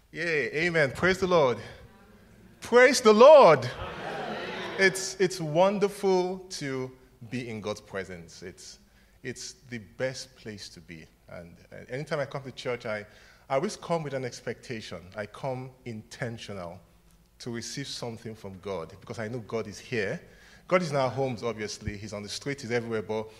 Yeah, amen. Praise the Lord. Praise the Lord. It's wonderful to be in God's presence. It's the best place to be. And anytime I come to church, I always come with an expectation. I come intentional to receive something from God because I know God is here. God is in our homes, obviously. He's on the street, he's everywhere. But,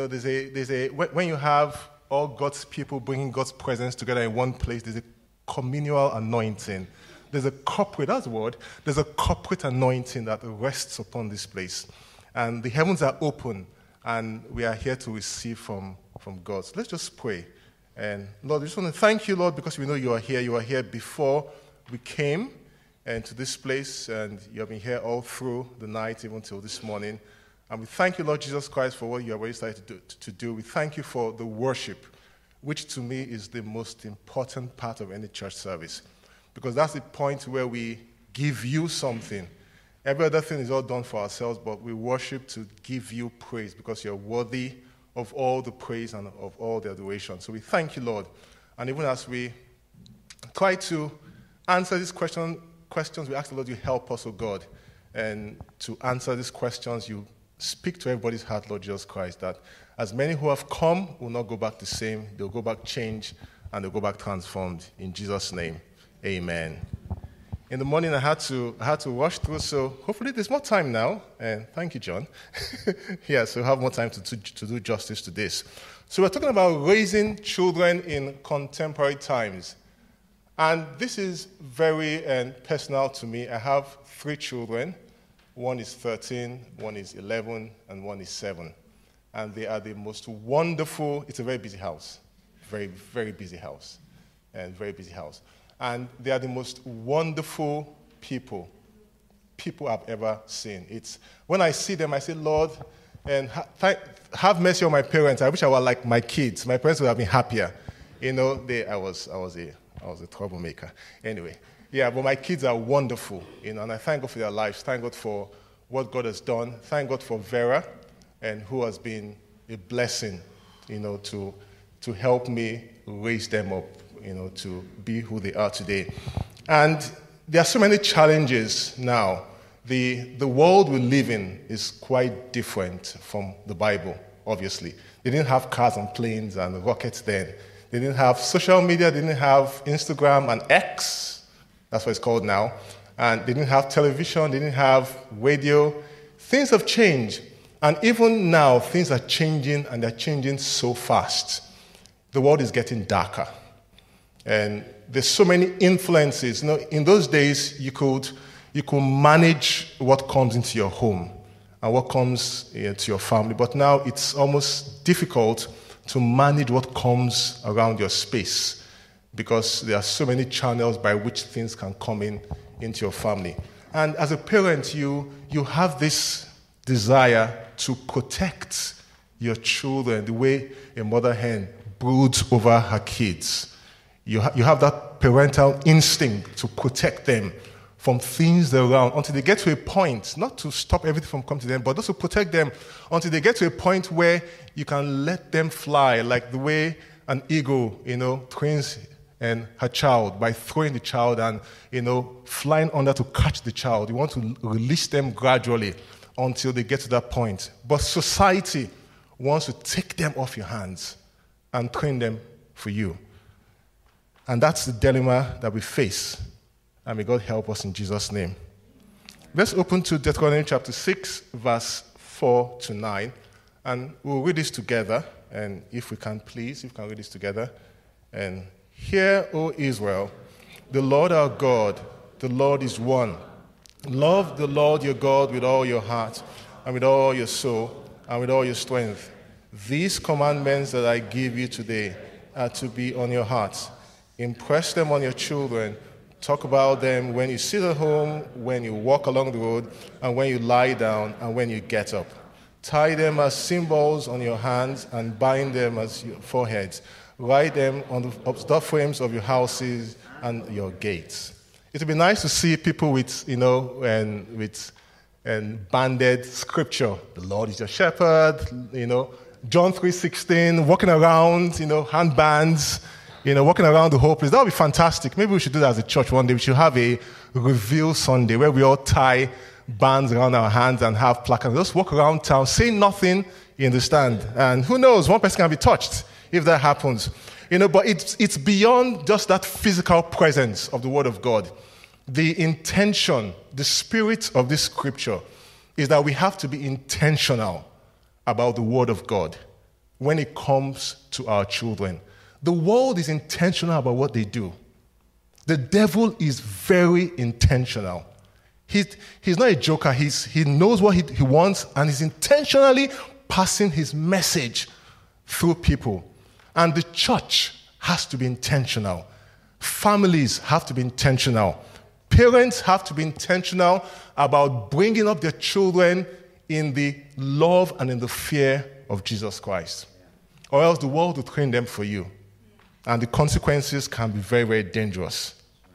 when you have all God's people bringing God's presence together in one place, there's a communal anointing. There's a corporate, that's the word. There's a corporate anointing that rests upon this place. And the heavens are open, and we are here to receive from God. So let's just pray. And Lord, we just want to thank you, Lord, because we know you are here. You are here before we came to this place, and you have been here all through the night, even till this morning. And we thank you, Lord Jesus Christ, for what you have already started to do. We thank you for the worship, which to me is the most important part of any church service, because that's the point where we give you something. Every other thing is all done for ourselves, but we worship to give you praise because you're worthy of all the praise and of all the adoration. So we thank you, Lord. And even as we try to answer these questions, we ask the Lord you help us, O God, and to answer these questions, you speak to everybody's heart, Lord Jesus Christ, that as many who have come will not go back the same. They'll go back changed, and they'll go back transformed. In Jesus' name, amen. In the morning, I had to rush through, so hopefully there's more time now. And thank you, John. Yeah, so we'll have more time to do justice to this. So we're talking about raising children in contemporary times. And this is very personal to me. I have 3 children. One is 13, one is 11, and one is 7. And they are the most wonderful, it's a very busy house. Very, very busy house. And very busy house. And they are the most wonderful people I've ever seen. It's when I see them, I say, Lord, and have mercy on my parents. I wish I were like my kids. My parents would have been happier. You know, I was a troublemaker. Anyway, yeah, but my kids are wonderful, and I thank God for their lives. Thank God for what God has done. Thank God for Vera, and who has been a blessing, to help me raise them up, to be who they are today. And there are so many challenges now. The world we live in is quite different from the Bible, obviously. They didn't have cars and planes and rockets then. They didn't have social media, they didn't have Instagram and X, that's what it's called now. And they didn't have television, they didn't have radio. Things have changed. And even now, things are changing, and they're changing so fast. The world is getting darker. And there's so many influences. In those days, you could manage what comes into your home and what comes into your family. But now it's almost difficult to manage what comes around your space because there are so many channels by which things can come into your family. And as a parent, you have this desire to protect your children the way a mother hen broods over her kids. You have that parental instinct to protect them from things around until they get to a point, not to stop everything from coming to them, but also protect them until they get to a point where you can let them fly, like the way an eagle, trains her child by throwing the child and, flying under to catch the child. You want to release them gradually until they get to that point. But society wants to take them off your hands and train them for you. And that's the dilemma that we face. And may God help us in Jesus' name. Let's open to Deuteronomy chapter 6, verse 4 to 9. And we'll read this together. And if we can, please, if we can read this together. And hear, O Israel, the Lord our God, the Lord is one. Love the Lord your God with all your heart, and with all your soul, and with all your strength. These commandments that I give you today are to be on your hearts. Impress them on your children. Talk about them when you sit at home, when you walk along the road, and when you lie down, and when you get up. Tie them as symbols on your hands and bind them as your foreheads. Write them on the door frames of your houses and your gates. It would be nice to see people with, banded scripture. The Lord is your shepherd, John 3:16, walking around, handbands, walking around the whole place. That would be fantastic. Maybe we should do that as a church one day. We should have a reveal Sunday where we all tie bands around our hands and have placards. Just walk around town, say nothing, you understand. And who knows, one person can be touched if that happens. But it's beyond just that physical presence of the Word of God. The intention, the spirit of this scripture is that we have to be intentional about the Word of God when it comes to our children. The world is intentional about what they do. The devil is very intentional. He's not a joker. He knows what he wants, and he's intentionally passing his message through people. And the church has to be intentional. Families have to be intentional. Parents have to be intentional about bringing up their children in the love and in the fear of Jesus Christ. Or else the world will train them for you. And the consequences can be very, very dangerous.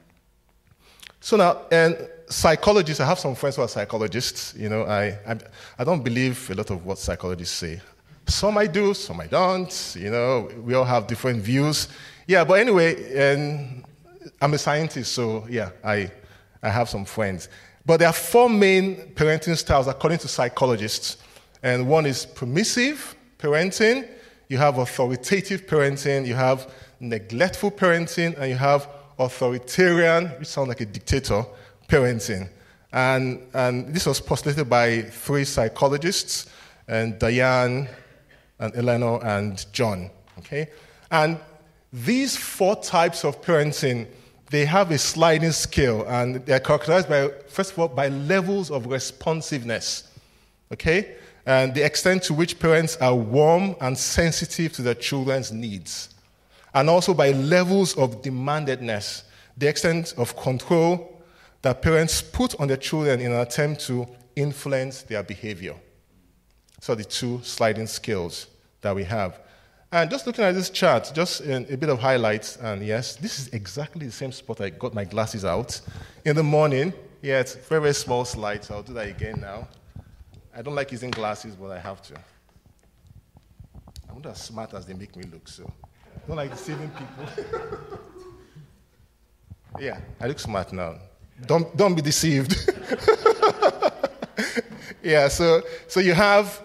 So now, and psychologists, I have some friends who are psychologists. I don't believe a lot of what psychologists say. Some I do, some I don't. We all have different views. Yeah, but anyway, I'm a scientist, so yeah, I have some friends. But there are 4 main parenting styles according to psychologists. And one is permissive parenting, you have authoritative parenting, you have neglectful parenting, and you have authoritarian, which sounds like a dictator, parenting. And this was postulated by 3 psychologists, and Diane, and Eleanor, and John. Okay? And these 4 types of parenting, they have a sliding scale, and they're characterized by, first of all, by levels of responsiveness. Okay? And the extent to which parents are warm and sensitive to their children's needs. And also by levels of demandedness, the extent of control that parents put on their children in an attempt to influence their behavior. So the 2 sliding scales that we have. And just looking at this chart, just a bit of highlights, and yes, this is exactly the same spot I got my glasses out in the morning. Yeah, it's a very, very small slide, so I'll do that again now. I don't like using glasses, but I have to. I'm not as smart as they make me look, so I don't like deceiving people. Yeah, I look smart now. Don't be deceived. Yeah, so you have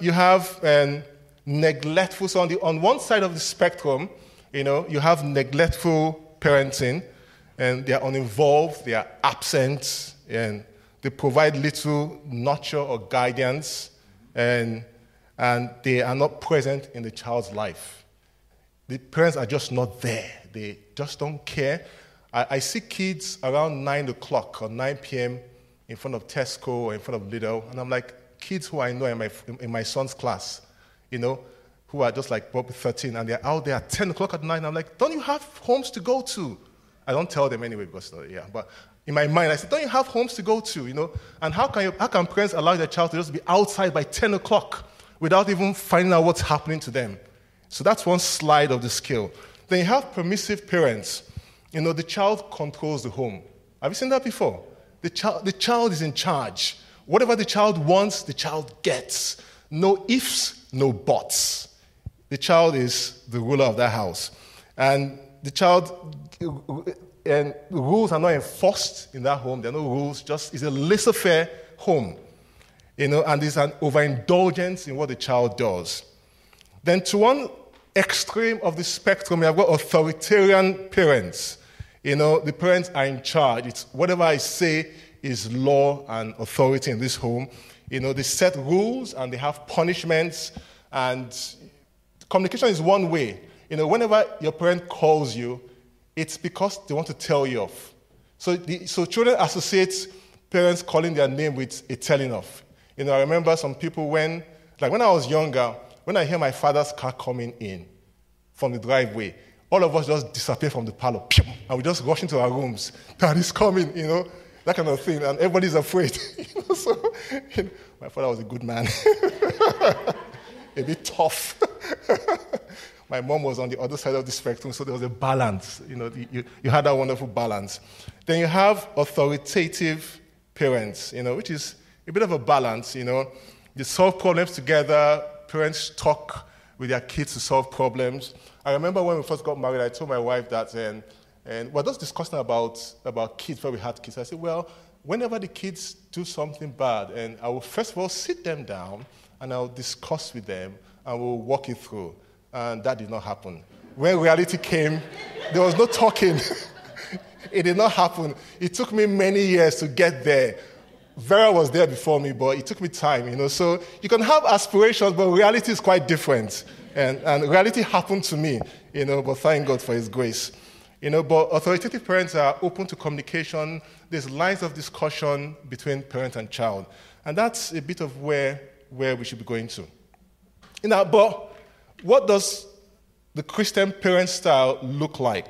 neglectful. So on one side of the spectrum, you have neglectful parenting, and they are uninvolved, they are absent, and they provide little nurture or guidance, and they are not present in the child's life. The parents are just not there. They just don't care. I see kids around 9 o'clock or 9 p.m. in front of Tesco or in front of Lidl, and I'm like, kids who I know in my son's class, who are just like probably 13, and they're out there at 10 o'clock at night, and I'm like, don't you have homes to go to? I don't tell them anyway, because, but in my mind, I said, don't you have homes to go to, And how can parents allow their child to just be outside by 10 o'clock without even finding out what's happening to them? So that's one slide of the scale. Then you have permissive parents. The child controls the home. Have you seen that before? The child is in charge. Whatever the child wants, the child gets. No ifs, no buts. The child is the ruler of that house. And the child, and the rules are not enforced in that home. There are no rules, it's a laissez-faire home. And there's an overindulgence in what the child does. Then to one extreme of the spectrum, you have got authoritarian parents. The parents are in charge. It's whatever I say is law and authority in this home. They set rules and they have punishments, and communication is one way. Whenever your parent calls you, it's because they want to tell you off. So children associate parents calling their name with a telling off. I remember some people when I was younger, when I hear my father's car coming in from the driveway, all of us just disappear from the parlor, and we just rush into our rooms. Dad is coming, that kind of thing, and everybody's afraid. So, my father was a good man, a bit tough. My mom was on the other side of the spectrum, so there was a balance. You had that wonderful balance. Then you have authoritative parents, which is a bit of a balance. They solve problems together. Parents talk with their kids to solve problems. I remember when we first got married, I told my wife that, and we're just discussing about kids before we had kids. I said, well, whenever the kids do something bad, and I will first of all sit them down, and I'll discuss with them, and we'll walk it through. And that did not happen. When reality came, there was no talking. It did not happen. It took me many years to get there. Vera was there before me, but it took me time, So you can have aspirations, but reality is quite different. And reality happened to me, but thank God for His grace. But authoritative parents are open to communication. There's lines of discussion between parent and child. And that's a bit of where we should be going to. But what does the Christian parent style look like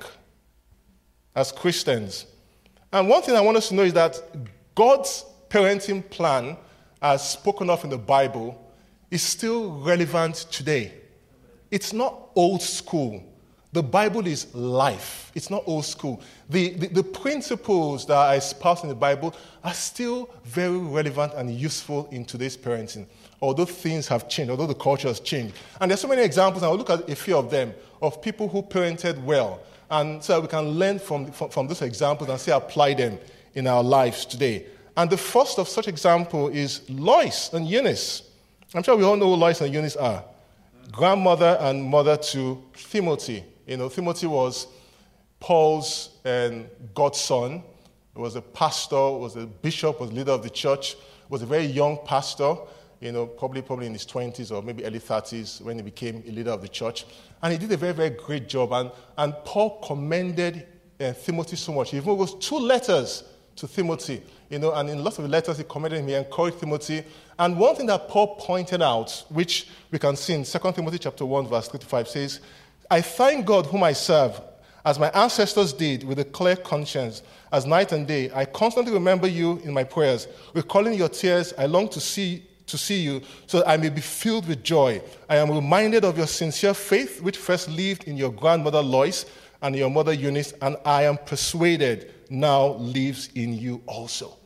as Christians? And one thing I want us to know is that God's parenting plan, as spoken of in the Bible, is still relevant today. It's not old school. The Bible is life. It's not old school. The principles that are espoused in the Bible are still very relevant and useful in today's parenting, although things have changed, although the culture has changed. And there's so many examples, and I'll look at a few of them, of people who parented well. And so we can learn from those examples and apply them in our lives today. And the first of such example is Lois and Eunice. I'm sure we all know who Lois and Eunice are. Grandmother and mother to Timothy. Timothy was Paul's godson. He was a pastor, was a bishop, was leader of the church, was a very young pastor, probably in his 20s or maybe early 30s when he became a leader of the church. And he did a very, very great job. And Paul commended Timothy so much. He even wrote 2 letters to Timothy, and in lots of the letters he commended him, he encouraged Timothy. And one thing that Paul pointed out, which we can see in 2 Timothy chapter 1, verse 3-5, says, I thank God whom I serve, as my ancestors did, with a clear conscience, as night and day. I constantly remember you in my prayers. Recalling your tears, I long to see you, so that I may be filled with joy. I am reminded of your sincere faith, which first lived in your grandmother Lois and your mother Eunice, and I am persuaded now lives in you also.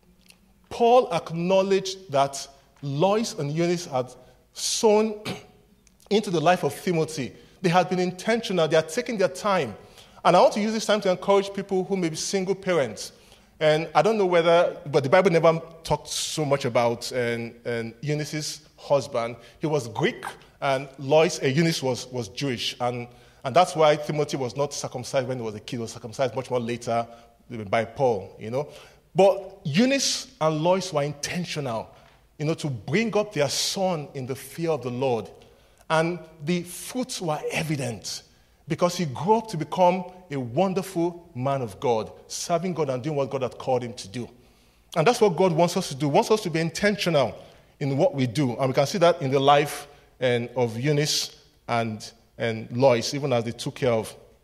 Paul acknowledged that Lois and Eunice had sown into the life of Timothy. They had been intentional. They had taken their time. And I want to use this time to encourage people who may be single parents. And I don't know but the Bible never talked so much about Eunice's husband. He was Greek, and Eunice was Jewish. And that's why Timothy was not circumcised when he was a kid. He was circumcised much more later by Paul, But Eunice and Lois were intentional, to bring up their son in the fear of the Lord. And the fruits were evident because he grew up to become a wonderful man of God, serving God and doing what God had called him to do. And that's what God wants us to do. He wants us to be intentional in what we do. And we can see that in the life of Eunice and Lois, even as they took care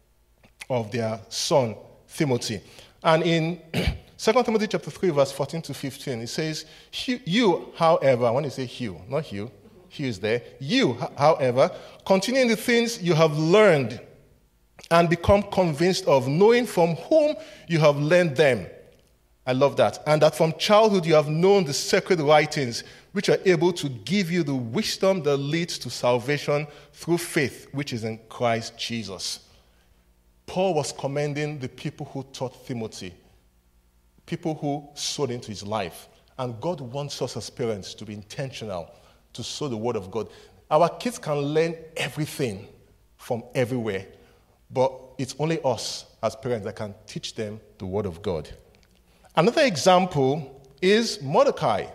of their son, Timothy. And in 2 Timothy chapter 3, verse 14-15, it says, you, however, when you say Hugh, not Hugh, Hugh is there. You, however, continue in the things you have learned and become convinced of, knowing from whom you have learned them. I love that. And that from childhood you have known the sacred writings, which are able to give you the wisdom that leads to salvation through faith, which is in Christ Jesus. Paul was commending the people who taught Timothy, people who sowed into his life. And God wants us as parents to be intentional, to sow the word of God. Our kids can learn everything from everywhere, but it's only us as parents that can teach them the word of God. Another example is Mordecai.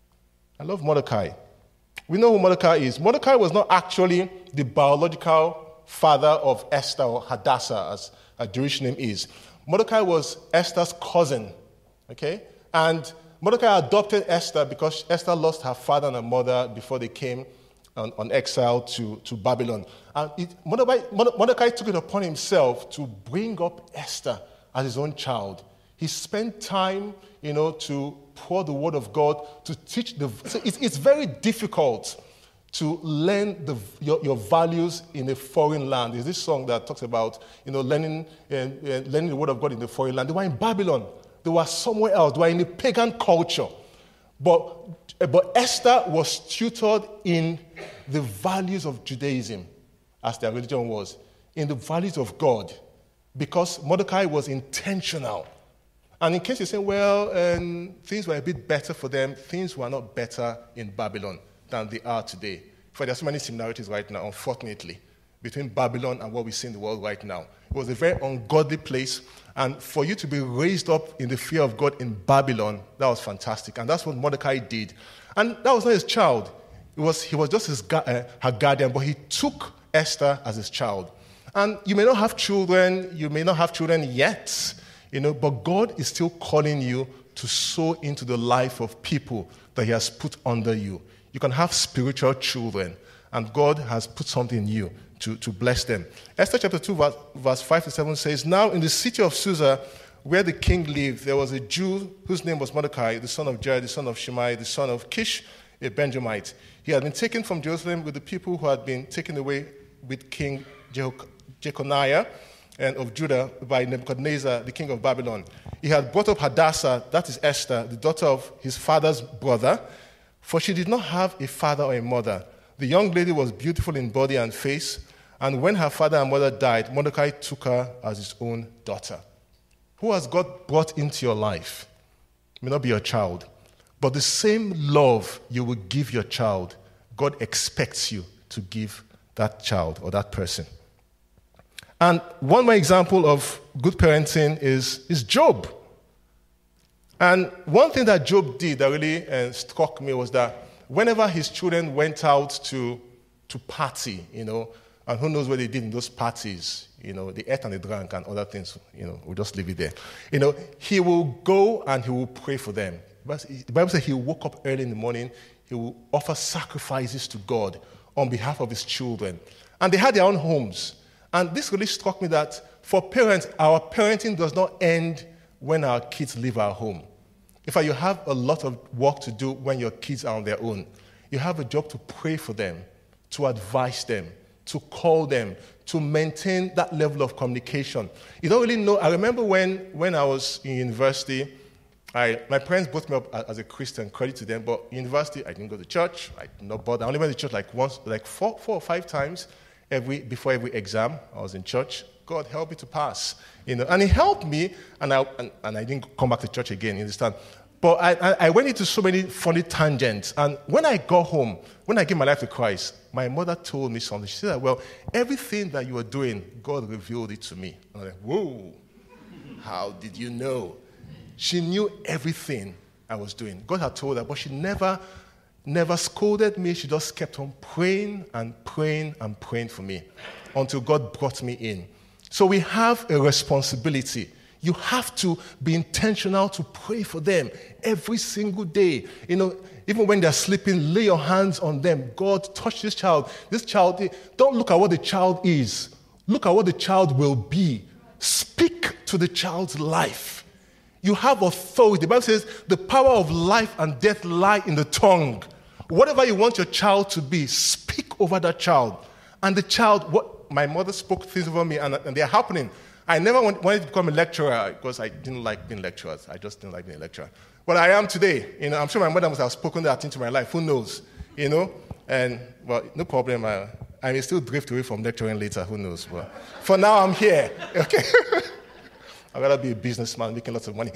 I love Mordecai. We know who Mordecai is. Mordecai was not actually the biological father of Esther, or Hadassah, as a Jewish name is. Mordecai was Esther's cousin, okay? And Mordecai adopted Esther because Esther lost her father and her mother before they came on exile to Babylon. And Mordecai took it upon himself to bring up Esther as his own child. He spent time, to pour the word of God, to teach so it's very difficult to learn your values in a foreign land. There's this song that talks about, learning the word of God in the foreign land. They were in Babylon. They were somewhere else. They were in a pagan culture. But Esther was tutored in the values of Judaism, as their religion was. in the values of God because Mordecai was intentional. And in case you're saying, well, things were a bit better for them, things were not better in Babylon than they are today. For there are so many similarities right now, unfortunately, between Babylon and what we see in the world right now. It was a very ungodly place, and for you to be raised up in the fear of God in Babylon, that was fantastic. And that's what Mordecai did. And that was not his child. He was just her guardian, but he took Esther as his child. And you may not have children yet, but God is still calling you to sow into the life of people that he has put under you. You can have spiritual children, and God has put something in you to bless them. Esther chapter 2, verse 5 to 7 says, Now in the city of Susa, where the king lived, there was a Jew whose name was Mordecai, the son of Jair, the son of Shimei, the son of Kish, a Benjamite. He had been taken from Jerusalem with the people who had been taken away with King Jeconiah and of Judah by Nebuchadnezzar, the king of Babylon. He had brought up Hadassah, that is Esther, the daughter of his father's brother, for she did not have a father or a mother. The young lady was beautiful in body and face, and when her father and mother died, Mordecai took her as his own daughter. Who has God brought into your life? It may not be your child, but the same love you will give your child, God expects you to give that child or that person. And one more example of good parenting is Job. And one thing that Job did that really struck me was that whenever his children went out to party, and who knows what they did in those parties, they ate and they drank and other things, we'll just leave it there. He will go and he will pray for them. But the Bible says he woke up early in the morning, he will offer sacrifices to God on behalf of his children. And they had their own homes. And this really struck me that for parents, our parenting does not end when our kids leave our home. In fact, you have a lot of work to do when your kids are on their own. You have a job to pray for them, to advise them, to call them, to maintain that level of communication. You don't really know. I remember when I was in university, my parents brought me up as a Christian, credit to them, but in university, I didn't go to church. I did not bother. I only went to church like four or five times before every exam. I was in church. God help me to pass. And he helped me, and I didn't come back to church again, you understand? But I went into so many funny tangents. And when I got home, when I gave my life to Christ, my mother told me something. She said, well, everything that you were doing, God revealed it to me. And I'm like, whoa, how did you know? She knew everything I was doing. God had told her, but she never scolded me. She just kept on praying and praying and praying for me until God brought me in. So we have a responsibility. You have to be intentional to pray for them every single day. Even when they're sleeping, lay your hands on them. God, touch this child. This child, don't look at what the child is. Look at what the child will be. Speak to the child's life. You have authority. The Bible says the power of life and death lie in the tongue. Whatever you want your child to be, speak over that child. And the child, my mother spoke things over me, and they're happening. I never wanted to become a lecturer because I didn't like being lecturers. I just didn't like being a lecturer. But I am today. I'm sure my mother must have spoken that into my life. Who knows? And, well, no problem. I may still drift away from lecturing later. Who knows? But for now, I'm here. Okay? I'd rather be a businessman making lots of money.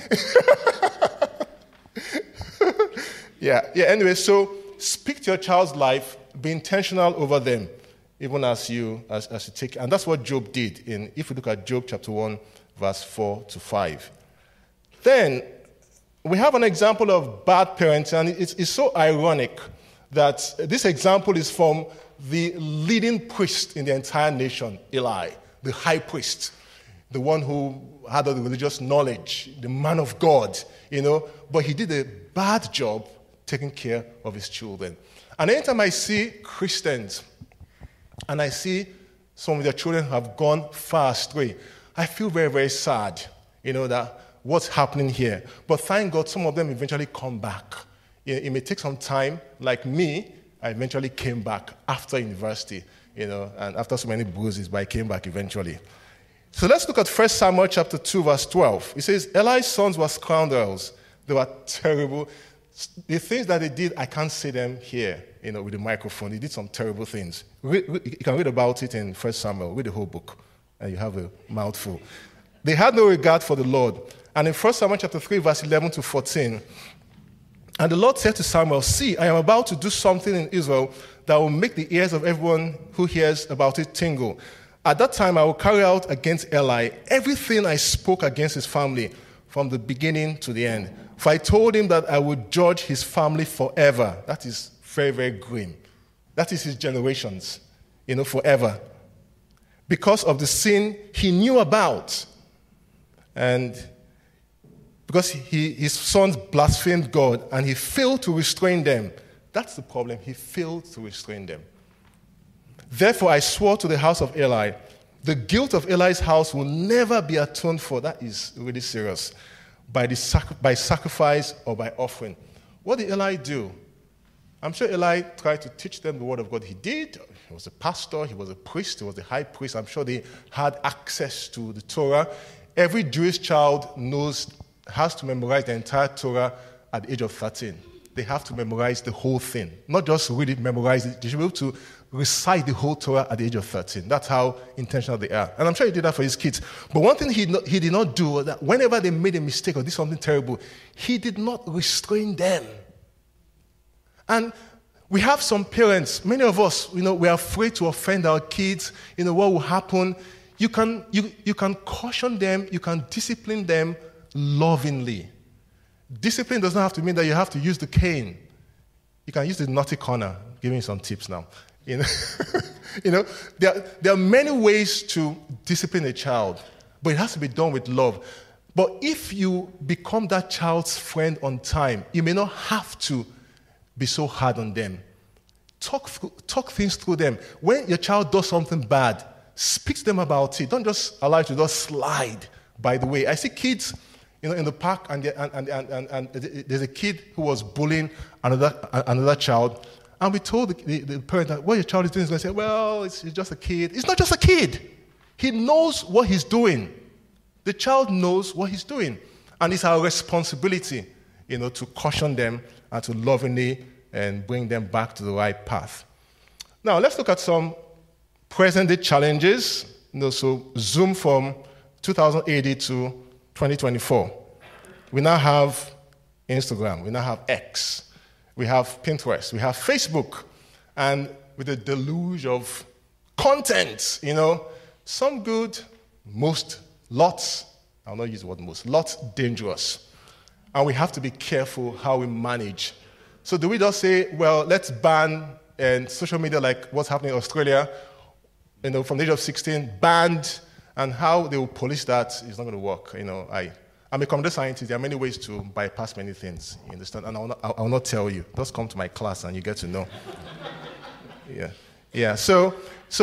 Yeah. Anyway, so speak to your child's life. Be intentional over them, even as you take. And that's what Job did. If you look at Job chapter 1, verse 4 to 5. Then we have an example of bad parenting, and it's so ironic that this example is from the leading priest in the entire nation, Eli, the high priest, the one who had all the religious knowledge, the man of God, but he did a bad job taking care of his children. And anytime I see Christians and I see some of their children have gone far astray, I feel very, very sad, that what's happening here. But thank God some of them eventually come back. It may take some time. Like me, I eventually came back after university, and after so many bruises, but I came back eventually. So let's look at 1 Samuel chapter 2, verse 12. It says, Eli's sons were scoundrels. They were terrible. the things that they did, I can't say them here, with the microphone. They did some terrible things. You can read about it in 1 Samuel. Read the whole book, and you have a mouthful. They had no regard for the Lord. And in 1 Samuel chapter 3, verse 11 to 14, and the Lord said to Samuel, "See, I am about to do something in Israel that will make the ears of everyone who hears about it tingle. At that time, I will carry out against Eli everything I spoke against his family from the beginning to the end. For I told him that I would judge his family forever." That is very, very grim. That is his generations, forever. Because of the sin he knew about. And because his sons blasphemed God and he failed to restrain them. That's the problem. He failed to restrain them. "Therefore I swore to the house of Eli, the guilt of Eli's house will never be atoned for." That is really serious. By sacrifice or by offering. What did Eli do? I'm sure Eli tried to teach them the word of God. He did. He was a pastor. He was a priest. He was the high priest. I'm sure they had access to the Torah. Every Jewish child has to memorize the entire Torah at the age of 13. They have to memorize the whole thing. Not just read it, memorize it. They should be able to recite the whole Torah at the age of 13. That's how intentional they are. And I'm sure he did that for his kids. But one thing he did not do was that whenever they made a mistake or did something terrible, he did not restrain them. And we have some parents, many of us, we are afraid to offend our kids. What will happen? You can caution them, you can discipline them lovingly. Discipline does not have to mean that you have to use the cane. You can use the naughty corner. Give me some tips now. There are many ways to discipline a child, but it has to be done with love. But if you become that child's friend on time, you may not have to be so hard on them. Talk things through them. When your child does something bad, speak to them about it. Don't just allow it to just slide by the way. I see kids in the park, and there's a kid who was bullying another child. And we told the parent that what your child is doing is going to say, well, it's just a kid. It's not just a kid. He knows what he's doing. The child knows what he's doing. And it's our responsibility, to caution them and to lovingly and bring them back to the right path. Now, let's look at some present-day challenges. So zoom from 2000 AD to 2024. We now have Instagram. We now have X. We have Pinterest, we have Facebook, and with a deluge of content, some good, lots, I'll not use the word most, lots dangerous. And we have to be careful how we manage. So do we just say, well, let's ban social media like what's happening in Australia, from the age of 16, banned, and how they will police that is not going to work. I'm a computer scientist. There are many ways to bypass many things. You understand? And I will not tell you. Just come to my class and you get to know. Yeah. So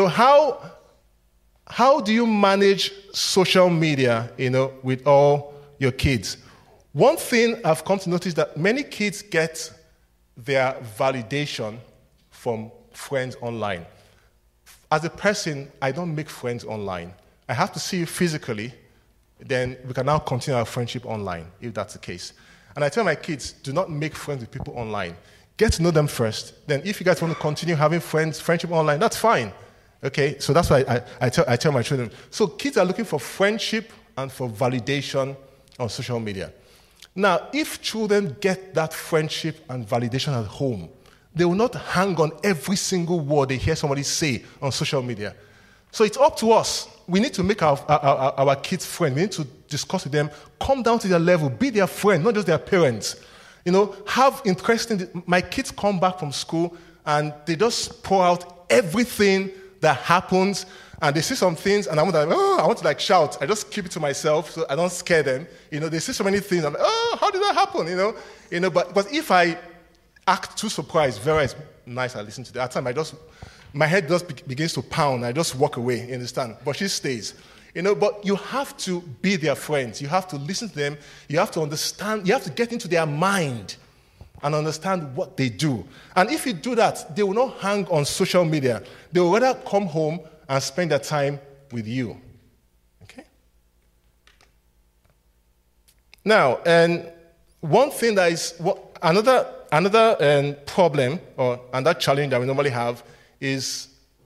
how do you manage social media, with all your kids? One thing I've come to notice that many kids get their validation from friends online. As a person, I don't make friends online. I have to see you physically. Then we can now continue our friendship online, if that's the case. And I tell my kids, do not make friends with people online. Get to know them first. Then if you guys want to continue having friendship online, that's fine. Okay? So that's why I tell my children. So kids are looking for friendship and for validation on social media. Now, if children get that friendship and validation at home, they will not hang on every single word they hear somebody say on social media. So it's up to us. We need to make our kids friends. We need to discuss with them, come down to their level, be their friend, not just their parents. Have interesting. My kids come back from school and they just pour out everything that happens, and they see some things, and I want to shout. I just keep it to myself so I don't scare them. They see so many things. I'm like, how did that happen? But if I act too surprised, very nice, I listen to that. At time my head just begins to pound. I just walk away, you understand? But she stays. But you have to be their friends. You have to listen to them. You have to understand. You have to get into their mind and understand what they do. And if you do that, they will not hang on social media. They will rather come home and spend their time with you. Okay? Now, and one thing that is another problem or another challenge that we normally have is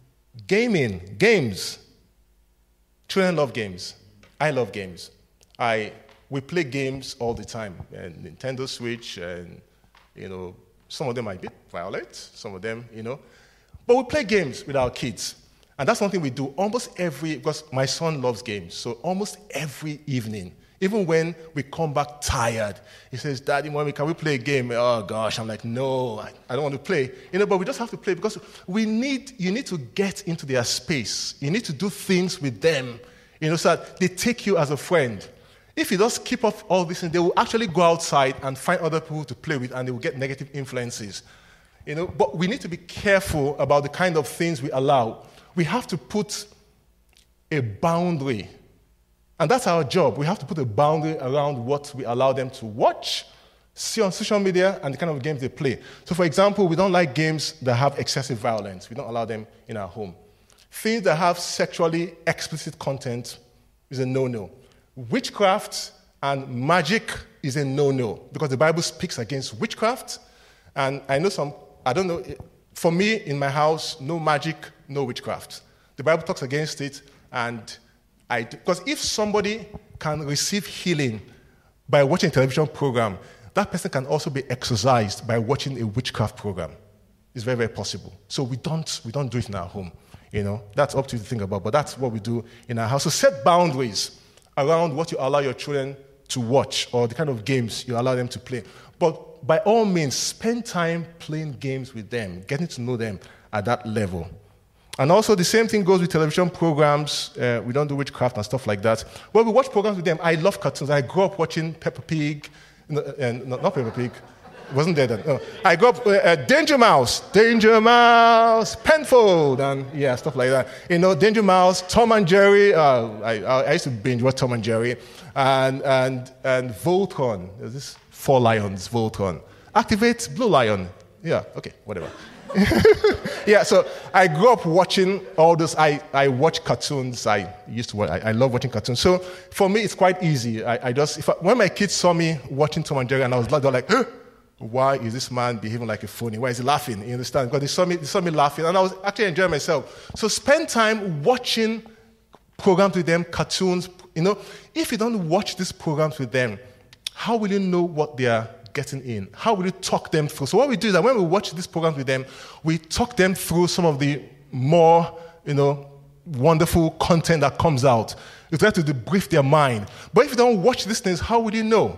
games. Children love games. I love games. We play games all the time, and Nintendo Switch, and some of them are a bit violent, some of them, but we play games with our kids, and that's one thing we do because my son loves games, so almost every evening, even when we come back tired, he says, "Daddy, Mommy, can we play a game?" Oh gosh, I'm like, "No, I don't want to play," but we just have to play because you need to get into their space. You need to do things with them, so that they take you as a friend. If you just keep up all this, they will actually go outside and find other people to play with, and they will get negative influences. But we need to be careful about the kind of things we allow. We have to put a boundary, and that's our job. We have to put a boundary around what we allow them to watch, see on social media, and the kind of games they play. So, for example, we don't like games that have excessive violence. We don't allow them in our home. Things that have sexually explicit content is a no-no. Witchcraft and magic is a no-no because the Bible speaks against witchcraft. And for me, in my house, no magic, no witchcraft. The Bible talks against it, and because if somebody can receive healing by watching a television program, that person can also be exorcised by watching a witchcraft program. It's very, very possible. So we don't do it in our home. That's up to you to think about, but that's what we do in our house. So set boundaries around what you allow your children to watch or the kind of games you allow them to play. But by all means, spend time playing games with them, getting to know them at that level. And also the same thing goes with television programs. We don't do witchcraft and stuff like that. Well, we watch programs with them. I love cartoons. I grew up watching Peppa Pig. Not Peppa Pig. It wasn't there then. No. I grew up Danger Mouse, Penfold, and stuff like that. Danger Mouse, Tom and Jerry. I used to binge watch Tom and Jerry, and Voltron. There's this 4 lions, Voltron. Activate Blue Lion. Yeah, okay, whatever. So I grew up watching all those. I watch cartoons. I love watching cartoons. So for me, it's quite easy. When my kids saw me watching Tom and Jerry, and I was like, huh? Why is this man behaving like a phony? Why is he laughing? You understand? Because they saw me laughing, and I was actually enjoying myself. So spend time watching programs with them, cartoons. If you don't watch these programs with them, how will you know what they are getting in? How will you talk them through? So what we do is that when we watch these programs with them, we talk them through some of the more, wonderful content that comes out. You try to debrief their mind. But if you don't watch these things, how will you know?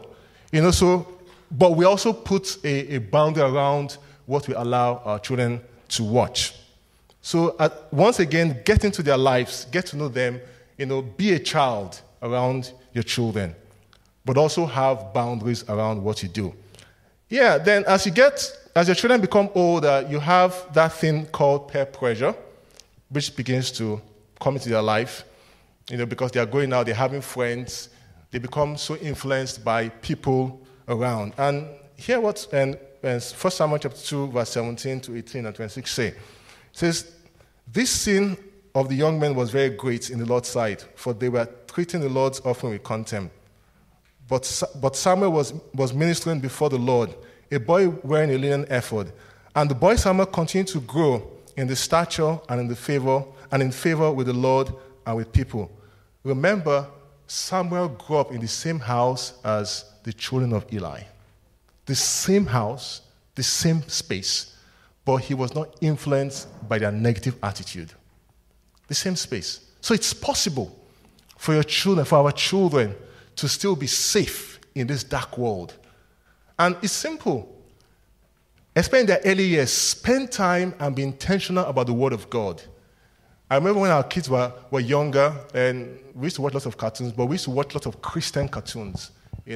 But we also put a boundary around what we allow our children to watch. So once again, get into their lives, get to know them, be a child around your children, but also have boundaries around what you do. Then as your children become older, you have that thing called peer pressure, which begins to come into their life, because they are going out, they're having friends, they become so influenced by people around. And hear what 1 Samuel chapter 2, verse 17 to 18 and 26 say. It says, "This sin of the young men was very great in the Lord's sight, for they were treating the Lord's offering with contempt. But Samuel was ministering before the Lord, a boy wearing a linen ephod. And the boy Samuel continued to grow in the stature and in favor with the Lord and with people." Remember, Samuel grew up in the same house as the children of Eli. The same house, the same space, but he was not influenced by their negative attitude. The same space. So it's possible for our children, to still be safe in this dark world. And it's simple. Especially in their early years, spend time and be intentional about the Word of God. I remember when our kids were younger, and we used to watch lots of cartoons, but we used to watch lots of Christian cartoons.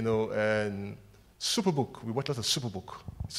And Superbook. We watched lots of Superbook.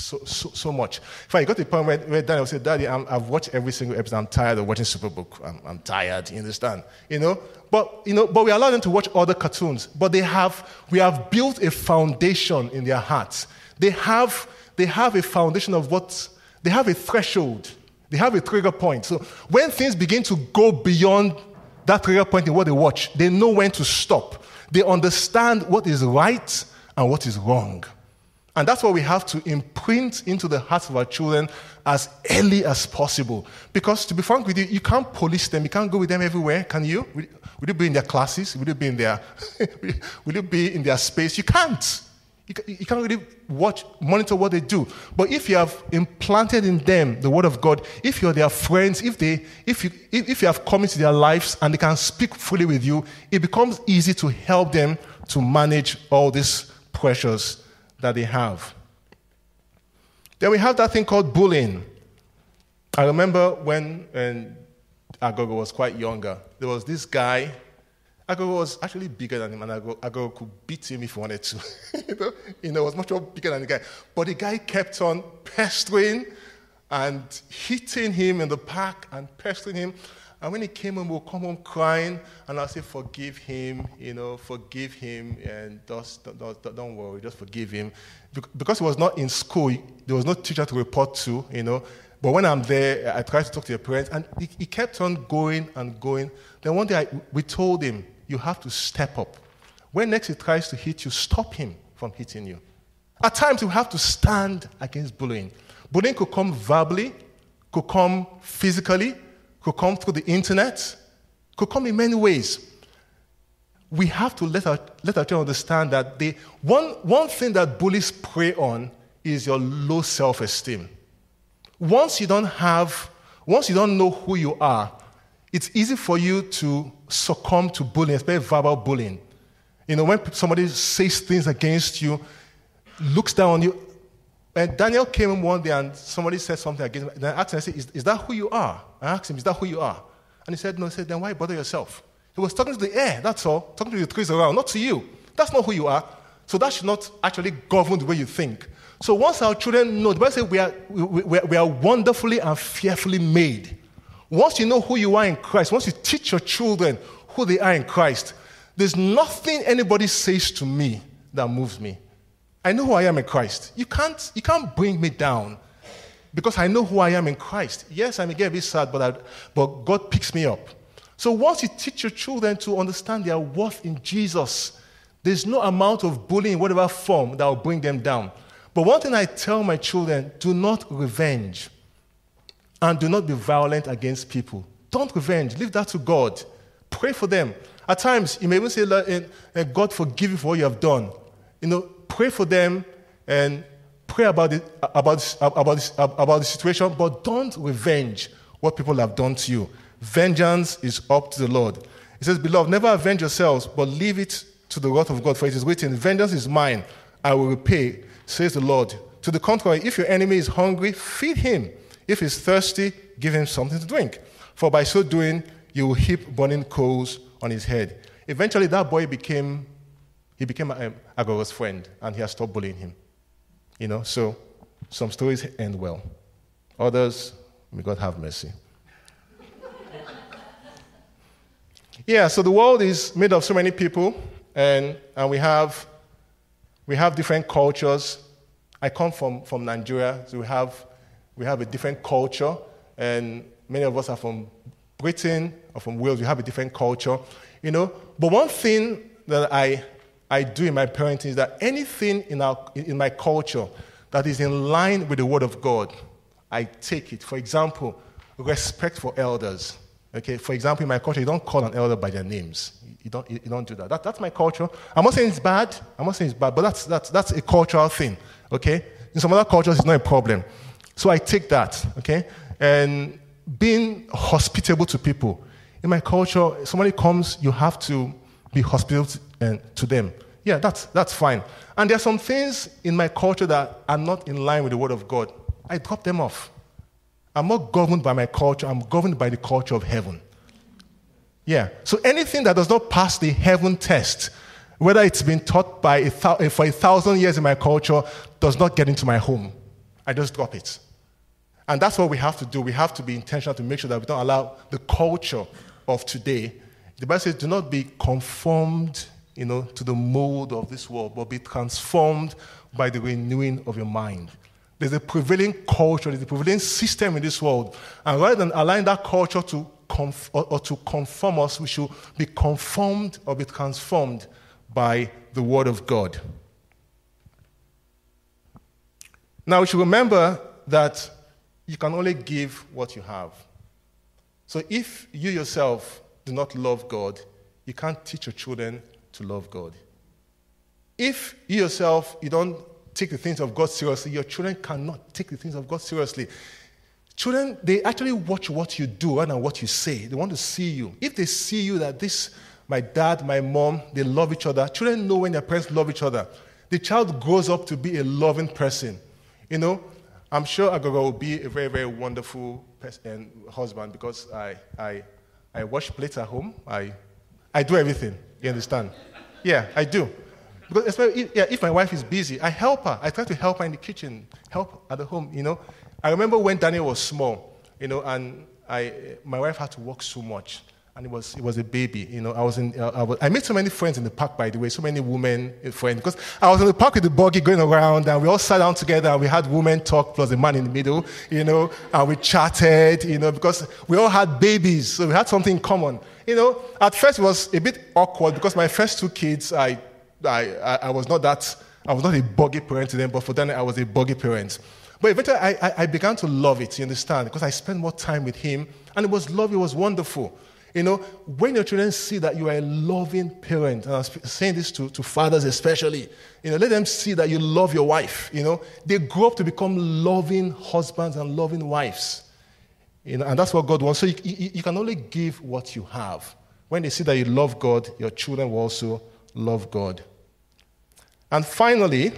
So much. In fact, I got to the point where Daniel said, "Daddy, I've watched every single episode. I'm tired of watching Superbook. I'm tired." You understand? But we allow them to watch other cartoons. But we have built a foundation in their hearts. They have a foundation of they have a threshold. They have a trigger point. So when things begin to go beyond that trigger point in what they watch, they know when to stop. They understand what is right and what is wrong. And that's what we have to imprint into the hearts of our children as early as possible. Because to be frank with you, you can't police them. You can't go with them everywhere, can you? Would you be in their classes? Would you be in their, would you be in their space? You can't. You can't really monitor what they do. But if you have implanted in them the word of God, if you're their friends, if you have come into their lives and they can speak freely with you, it becomes easy to help them to manage all these pressures that they have. Then we have that thing called bullying. I remember when Agogo was quite younger, there was this guy. Agogo was actually bigger than him, and Agogo could beat him if he wanted to. He was much more bigger than the guy. But the guy kept on pestering and hitting him in the park and pestering him. And when he came home, he would come home crying, and I'll say, forgive him, forgive him, and don't worry, just forgive him. Because he was not in school, there was no teacher to report to, But when I'm there, I try to talk to your parents, and he kept on going and going. Then one day we told him, you have to step up. When next he tries to hit you, stop him from hitting you. At times, you have to stand against bullying. Bullying could come verbally, could come physically, could come through the internet, could come in many ways. We have to let our children understand that one thing that bullies prey on is your low self-esteem. Once you don't know who you are, it's easy for you to succumb to bullying, especially verbal bullying. When somebody says things against you, looks down on you. And Daniel came in one day and somebody said something against him. Then I asked him, I said, is that who you are? I asked him, is that who you are? And he said, no. I said, then why bother yourself? He was talking to the air, that's all. Talking to the trees around, not to you. That's not who you are. So that should not actually govern the way you think. So once our children know, the Bible says we are wonderfully and fearfully made. Once you know who you are in Christ, once you teach your children who they are in Christ, there's nothing anybody says to me that moves me. I know who I am in Christ. You can't bring me down because I know who I am in Christ. Yes, I may get a bit sad, but God picks me up. So once you teach your children to understand their worth in Jesus, there's no amount of bullying in whatever form that will bring them down. But one thing I tell my children, do not revenge. And do not be violent against people. Don't revenge. Leave that to God. Pray for them. At times, you may even say, God forgive you for what you have done. Pray for them and pray about the situation, but don't revenge what people have done to you. Vengeance is up to the Lord. It says, beloved, never avenge yourselves, but leave it to the wrath of God. For it is written, vengeance is mine, I will repay, says the Lord. To the contrary, if your enemy is hungry, feed him. If he's thirsty, give him something to drink. For by so doing, you will heap burning coals on his head. Eventually, that boy became Agogo's friend, and he has stopped bullying him. So some stories end well. Others, may God have mercy. Yeah, so the world is made of so many people, and we have different cultures. I come from Nigeria, so we have a different culture, and many of us are from Britain or from Wales. We have a different culture, But one thing that I do in my parenting is that anything in my culture that is in line with the Word of God, I take it. For example, respect for elders. Okay, for example, in my culture, you don't call an elder by their names. You don't do that. That's my culture. I'm not saying it's bad. But that's a cultural thing. Okay, in some other cultures, it's not a problem. So I take that. Okay, and being hospitable to people. In my culture, if somebody comes, you have to be hospitable to them. Yeah, that's fine. And there are some things in my culture that are not in line with the Word of God. I drop them off. I'm not governed by my culture. I'm governed by the culture of heaven. Yeah. So anything that does not pass the heaven test, whether it's been taught for 1,000 years in my culture, does not get into my home. I just drop it. And that's what we have to do. We have to be intentional to make sure that we don't allow the culture of today. The Bible says, do not be conformed, to the mold of this world, but be transformed by the renewing of your mind. There's a prevailing culture, there's a prevailing system in this world. And rather than allowing that culture to conform us, we should be conformed or be transformed by the Word of God. Now, we should remember that you can only give what you have. So if you yourself do not love God, you can't teach your children to love God. If you yourself, you don't take the things of God seriously, your children cannot take the things of God seriously. Children, they actually watch what you do rather than what you say. They want to see you. If they see you that my dad, my mom, they love each other, children know when their parents love each other. The child grows up to be a loving person. I'm sure Agogo will be a very, very wonderful husband because I wash plates at home. I do everything. You understand? Yeah, I do. Because especially if my wife is busy, I help her. I try to help her in the kitchen, help at the home. I remember when Daniel was small, and my wife had to work so much, and it was a baby. I made so many friends in the park, by the way, so many women friends, because I was in the park with the buggy going around, and we all sat down together, and we had women talk plus a man in the middle, and we chatted, because we all had babies, so we had something in common. At first it was a bit awkward because my first two kids, I was not a buggy parent to them, but for Daniel I was a buggy parent. But eventually, I began to love it, you understand? Because I spent more time with him, and it was lovely, it was wonderful. When your children see that you are a loving parent, and I'm saying this to fathers especially, let them see that you love your wife, they grow up to become loving husbands and loving wives. And that's what God wants. So you can only give what you have. When they see that you love God, your children will also love God. And finally,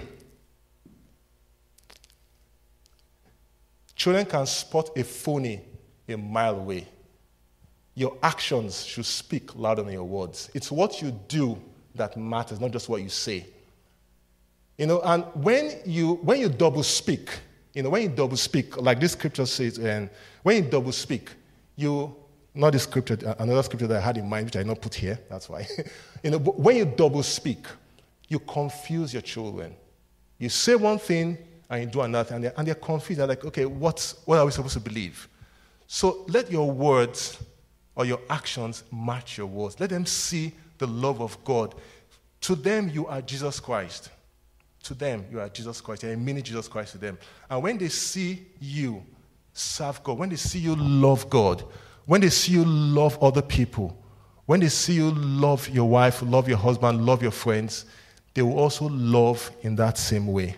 children can spot a phony a mile away. Your actions should speak louder than your words. It's what you do that matters, not just what you say. And when you double speak, like this scripture says, and when you double speak, not this scripture, another scripture that I had in mind, which I not put here, that's why. But when you double speak, you confuse your children. You say one thing, and you do another, and they're confused. They're like, okay, what are we supposed to believe? So let your words or your actions match your words. Let them see the love of God. To them, you are Jesus Christ. To them, you are Jesus Christ. You're a mini Jesus Christ to them. And when they see you serve God, when they see you love God, when they see you love other people, when they see you love your wife, love your husband, love your friends, they will also love in that same way.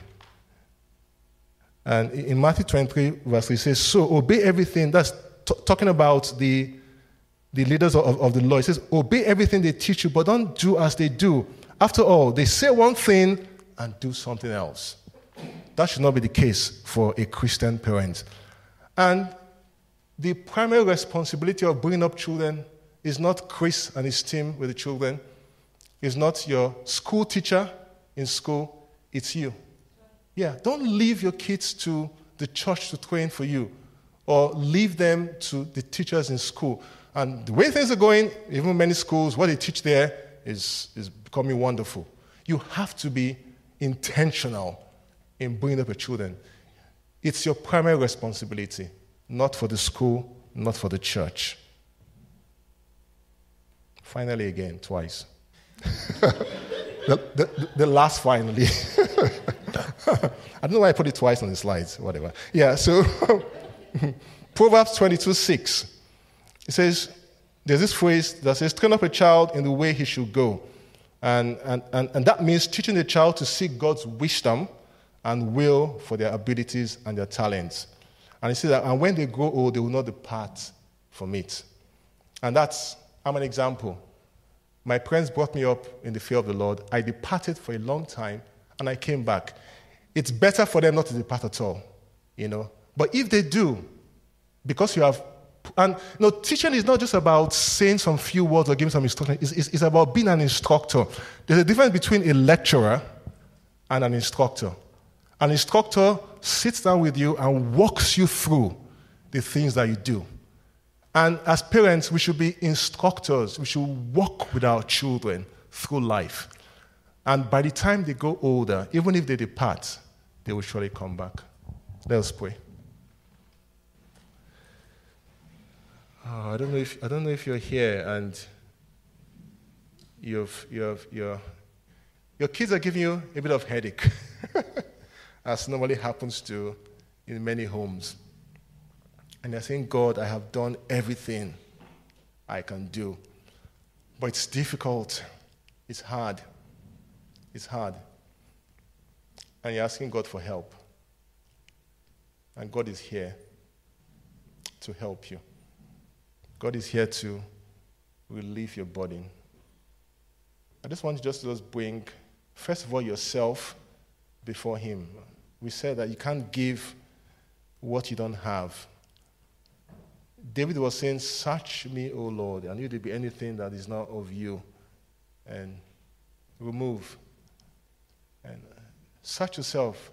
And in Matthew 23, verse 3, it says, so obey everything. That's talking about the leaders of the law. It says, obey everything they teach you, but don't do as they do. After all, they say one thing and do something else. That should not be the case for a Christian parent. And the primary responsibility of bringing up children is not Chris and his team with the children. It's not your school teacher in school. It's you. Yeah, don't leave your kids to the church to train for you, or leave them to the teachers in school. And the way things are going, even many schools, what they teach there is becoming wonderful. You have to be intentional in bringing up your children. It's your primary responsibility, not for the school, not for the church. Finally, again, twice. the last finally. I don't know why I put it twice on the slides, whatever. Yeah, so Proverbs 22:6. It says, there's this phrase that says, train up a child in the way he should go. And that means teaching the child to seek God's wisdom and will for their abilities and their talents. And it says that, and when they grow old, they will not depart from it. And I'm an example. My parents brought me up in the fear of the Lord. I departed for a long time, and I came back. It's better for them not to depart at all, But if they do, because you have, and teaching is not just about saying some few words or giving some instruction. It's about being an instructor. There's a difference between a lecturer and an instructor. An instructor sits down with you and walks you through the things that you do. And as parents, we should be instructors. We should walk with our children through life. And by the time they go older, even if they depart, they will surely come back. Let us pray. I don't know if you're here and your kids are giving you a bit of headache. as normally happens to in many homes. And they're saying, God, I have done everything I can do. But it's difficult. It's hard. It's hard. And you're asking God for help. And God is here to help you. God is here to relieve your burden. I just want you to bring, first of all, yourself before Him. We said that you can't give what you don't have. David was saying, search me, O Lord, and if there be anything that is not of you, and remove. And search yourself.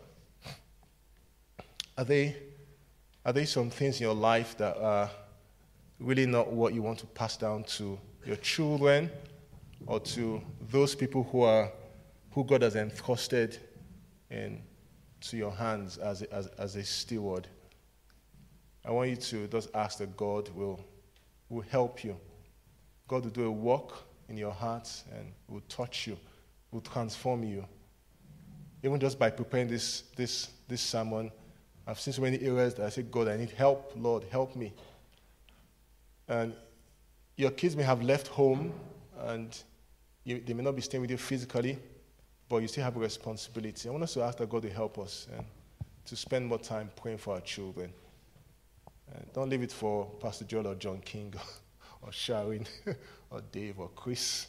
Are there some things in your life that are really not what you want to pass down to your children or to those people who God has entrusted into your hands as a steward? I want you to just ask that God will help you. God will do a work in your heart and will touch you, will transform you. Even just by preparing this sermon, I've seen so many areas that I say, God, I need help. Lord, help me. And your kids may have left home and they may not be staying with you physically, but you still have a responsibility. I want us to ask that God will help us and to spend more time praying for our children. Don't leave it for Pastor Joel or John King or Sharon or Dave or Chris.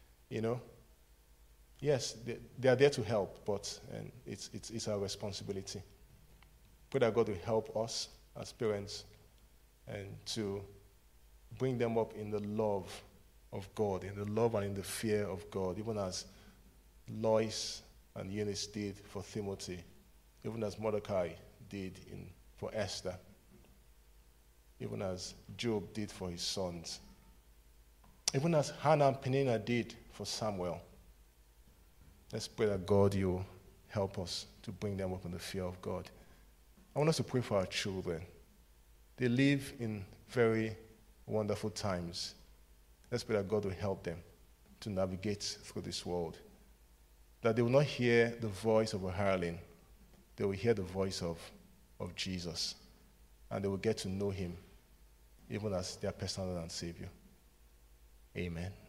Yes, they are there to help, but it's our responsibility. Pray that God will help us as parents and to bring them up in the love of God, in the love and in the fear of God, even as Lois and Eunice did for Timothy, even as Mordecai did for Esther, even as Job did for his sons, even as Hannah and Peninnah did for Samuel. Let's pray that God, you help us to bring them up in the fear of God. I want us to pray for our children. They live in very wonderful times. Let's pray that God will help them to navigate through this world. That they will not hear the voice of a hireling. They will hear the voice of Jesus. And they will get to know Him, even as their personal Lord and Savior. Amen.